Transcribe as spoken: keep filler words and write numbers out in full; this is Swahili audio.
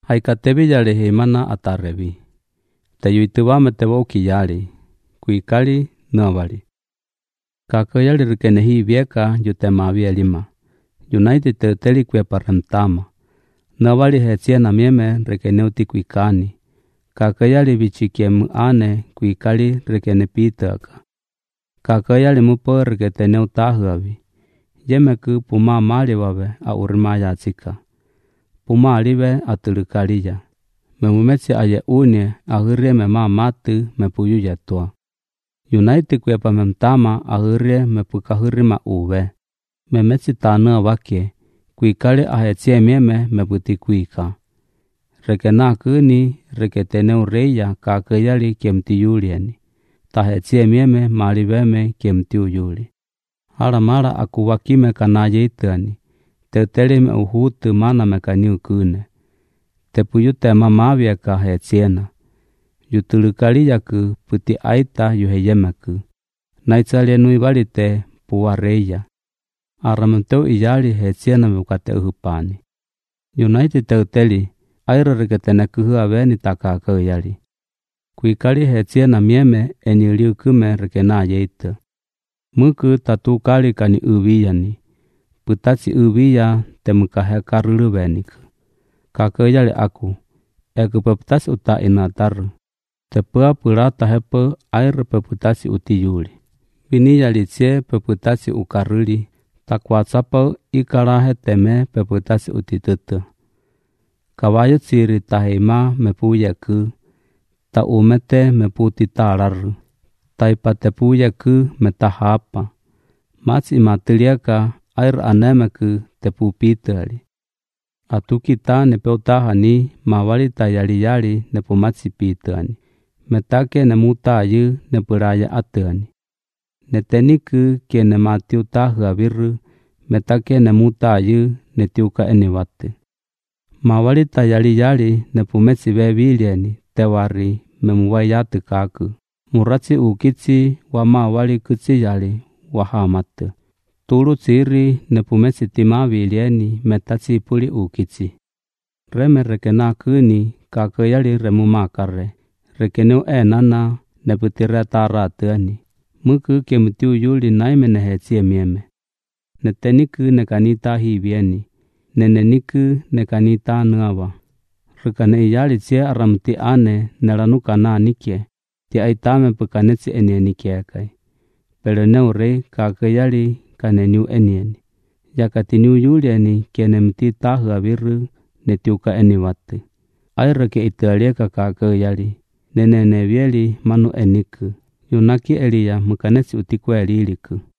Haikatevi yali himana atarevi. Tayuituwame tewo ukiyali. Kuikali navali. Kaka yali rikene hii vieka jutemavi elima. Yunaiti teteli kwe paremtama. Navali hetsia na mieme rikene uti kuikani. Kaka yali vichikie muane kuikali rikene pitaka. Kaka yali mupo riketene utahuavi. Yemeku puma mali wawe a urimaya tsika. Puma alive atulukaliya. Memumetsi aye une ahirie mema matu mepuyu yatua. Yunaiti kwepa memtama ahirie mepukahirima uwe. Memetsi tanu wake. Kuikali ahetsie mieme meputi kuika. Rekena kuni reketene ureya kaka yali kemti yulieni. Tahetsie mieme maliveme kemti uyuli. Hala mara aku wakime kanaye itani. Teteli me uhutu mana mekani ukune. Tepuyu tema mavia ka hetsiena. Yutulukali yaku puti aita yuheyemeku. Naitsalia nui valite puwareya. Aramenteu iyali hetsiena mukate uhupani. Yunaiti teuteli aira reketene kuhua veni takaka yali. Kuikali hetsiena mieme enyiliu kume rekena yeita. Muku tatu kali kani uviyani. Putatsi uviya temukahe karulu veniku. Kaka yali aku. Eku peputasi uta inataru. Tepua purata hepe air peputasi uti yuli. Vini yali tse peputasi ukaruli. Takwatsapo ikarahe teme peputasi uti tutu. Kawayo tsiri tahima mepuyeku. Ta umete meputi tararu. Taipatepuyeku metahapa. Matsi matiliaka air anemeku tepupitali. Atukita nepeutahani mawali tayali yali nepumatsi pitani. Metake nemutayu nepuraya atani. Neteniku kene matiutahu aviru. Metake nemutayu netiuka eniwate. Mawali tayali yali nepumetsi vevilieni tewari memuwayatu kaku. Muratsi ukitsi wa mawali kutsi yali wahamatu. Tulu tsiri nepumetsi timavilieni metatsi puli ukitsi. Reme rekena kuni kaka yali remumakare. Rekeneu enana neputire taratani. Muku kemutiu yuli naime nehetsie mieme. Neteniku nekanita hivieni. Neneniku nekanita nuawa. Rikane iyali tsie aramti ane nelanuka na nike. Ti aitame pukanetsi enienikiakai. Peleneu re kaka yali kaneniu enieni. Yakatiniu yulieni kene mti tahu aviru netiuka eniwatu. Airake italieka kaka yali. Nene nevieli manu eniku. Yunaki elia mukanetsi utikwe eliliku.